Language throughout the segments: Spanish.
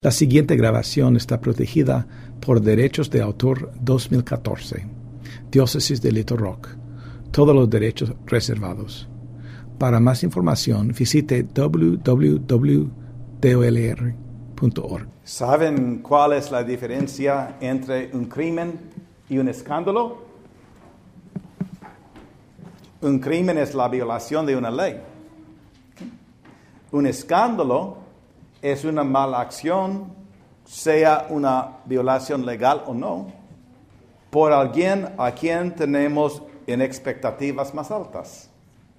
La siguiente grabación está protegida por derechos de autor 2014. Diócesis de Little Rock. Todos los derechos reservados. Para más información, visite www.dolr.org. ¿Saben cuál es la diferencia entre un crimen y un escándalo? Un crimen es la violación de una ley. Un escándalo es una mala acción, sea una violación legal o no, por alguien a quien tenemos en expectativas más altas.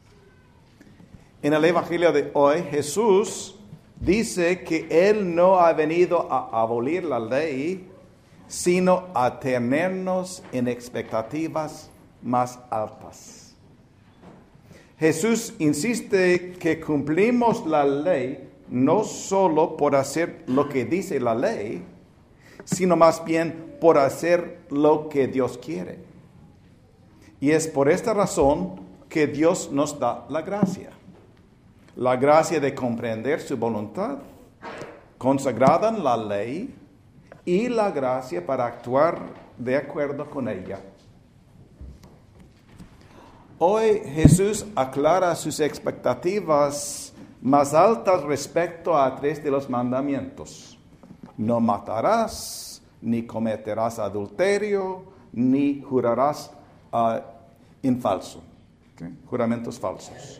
En el Evangelio de hoy, Jesús dice que Él no ha venido a abolir la ley, sino a tenernos en expectativas más altas. Jesús insiste que cumplimos la ley no solo por hacer lo que dice la ley, sino más bien por hacer lo que Dios quiere. Y es por esta razón que Dios nos da la gracia. La gracia de comprender su voluntad, consagrada en la ley, y la gracia para actuar de acuerdo con ella. Hoy Jesús aclara sus expectativas más altas respecto a 3 de los mandamientos. No matarás, ni cometerás adulterio, ni jurarás en falso. ¿Okay? Juramentos falsos.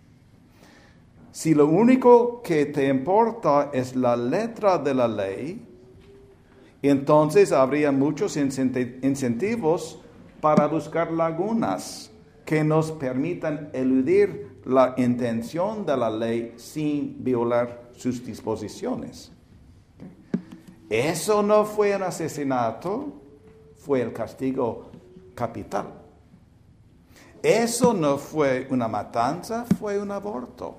Si lo único que te importa es la letra de la ley, entonces habría muchos incentivos para buscar lagunas que nos permitan eludir la intención de la ley sin violar sus disposiciones. Eso no fue un asesinato, fue el castigo capital. Eso no fue una matanza, fue un aborto.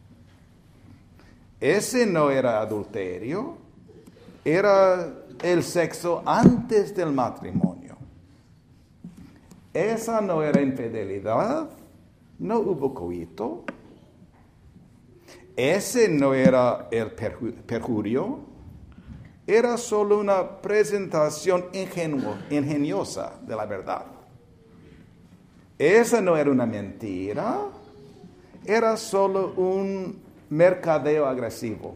Ese no era adulterio, era el sexo antes del matrimonio. Esa no era infidelidad, no hubo coito. Ese no era el perjurio, era solo una presentación ingeniosa de la verdad. Esa no era una mentira, era solo un mercadeo agresivo.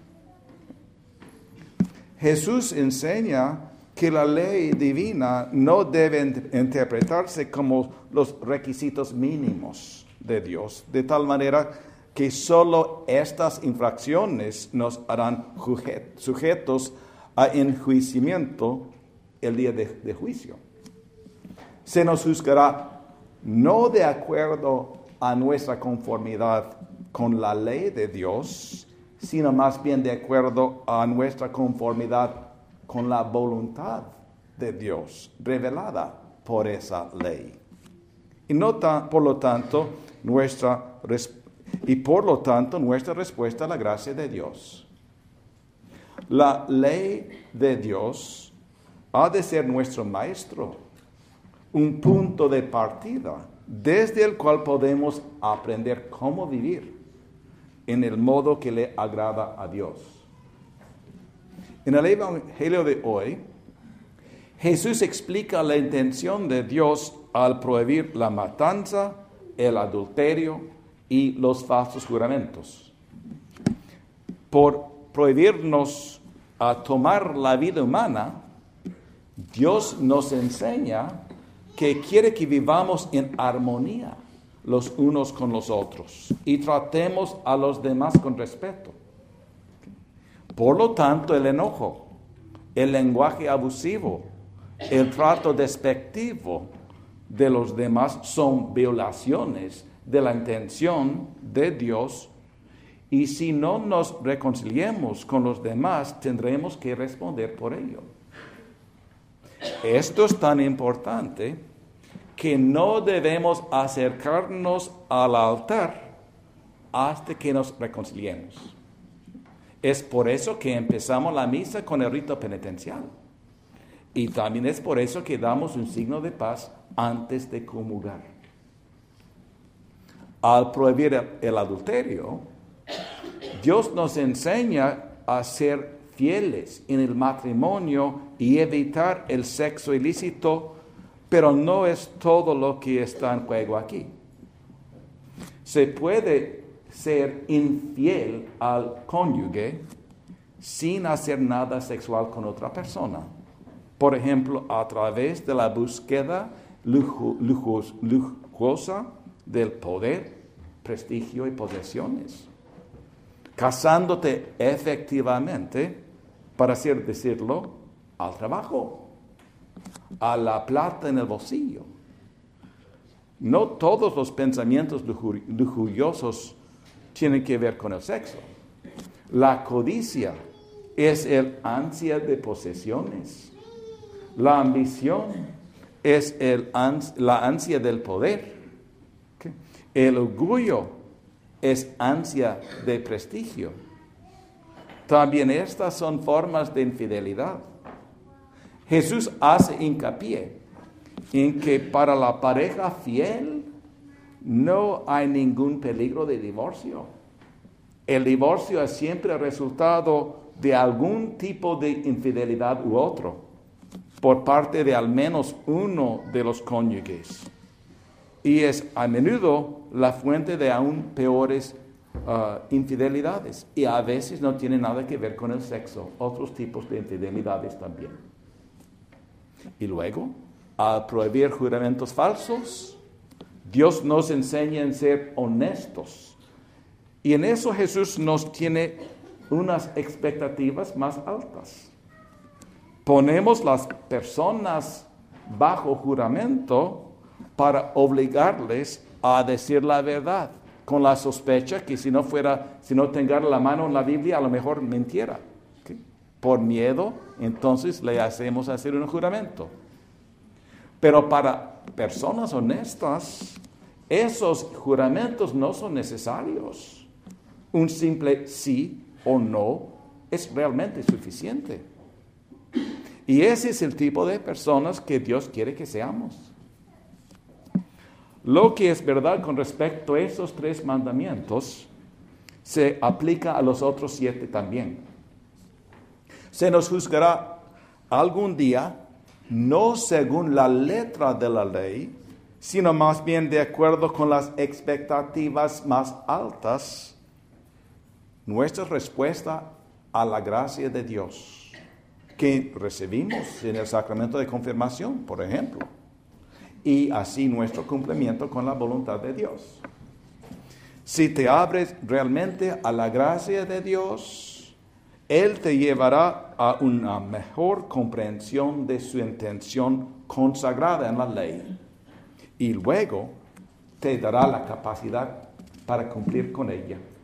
Jesús enseña que la ley divina no debe interpretarse como los requisitos mínimos de Dios, de tal manera que solo estas infracciones nos harán sujetos a enjuiciamiento el día de juicio. Se nos juzgará no de acuerdo a nuestra conformidad con la ley de Dios, sino más bien de acuerdo a nuestra conformidad con la voluntad de Dios revelada por esa ley. Y por lo tanto nuestra respuesta a la gracia de Dios. La ley de Dios ha de ser nuestro maestro, un punto de partida desde el cual podemos aprender cómo vivir en el modo que le agrada a Dios. En el Evangelio de hoy, Jesús explica la intención de Dios al prohibir la matanza, el adulterio y los falsos juramentos. Por prohibirnos a tomar la vida humana, Dios nos enseña que quiere que vivamos en armonía los unos con los otros y tratemos a los demás con respeto. Por lo tanto, el enojo, el lenguaje abusivo, el trato despectivo de los demás son violaciones de la intención de Dios, y si no nos reconciliemos con los demás, tendremos que responder por ello. Esto es tan importante que no debemos acercarnos al altar hasta que nos reconciliemos. Es por eso que empezamos la misa con el rito penitencial. Y también es por eso que damos un signo de paz antes de comulgar. Al prohibir el adulterio, Dios nos enseña a ser fieles en el matrimonio y evitar el sexo ilícito, pero no es todo lo que está en juego aquí. Se puede ser infiel al cónyuge sin hacer nada sexual con otra persona. Por ejemplo, a través de la búsqueda lujosa del poder, prestigio y posesiones. Casándote efectivamente, para así decirlo, al trabajo, a la plata en el bolsillo. No todos los pensamientos lujuriosos tienen que ver con el sexo. La codicia es el ansia de posesiones. La ambición es la ansia del poder. ¿Okay? El orgullo es ansia de prestigio. También estas son formas de infidelidad. Jesús hace hincapié en que para la pareja fiel no hay ningún peligro de divorcio. El divorcio es siempre el resultado de algún tipo de infidelidad u otro, por parte de al menos uno de los cónyuges. Y es a menudo la fuente de aún peores infidelidades. Y a veces no tiene nada que ver con el sexo, otros tipos de infidelidades también. Y luego, al prohibir juramentos falsos, Dios nos enseña a ser honestos. Y en eso Jesús nos tiene unas expectativas más altas. Ponemos las personas bajo juramento para obligarles a decir la verdad, con la sospecha que si no tenga la mano en la Biblia, a lo mejor mintiera. ¿Okay? Por miedo, entonces le hacemos hacer un juramento. Pero para personas honestas, esos juramentos no son necesarios. Un simple sí o no es realmente suficiente. Y ese es el tipo de personas que Dios quiere que seamos. Lo que es verdad con respecto a esos 3 mandamientos se aplica a los otros 7 también. Se nos juzgará algún día no según la letra de la ley, sino más bien de acuerdo con las expectativas más altas, nuestra respuesta a la gracia de Dios que recibimos en el sacramento de confirmación, por ejemplo, y así nuestro cumplimiento con la voluntad de Dios. Si te abres realmente a la gracia de Dios, Él te llevará a una mejor comprensión de su intención consagrada en la ley y luego te dará la capacidad para cumplir con ella.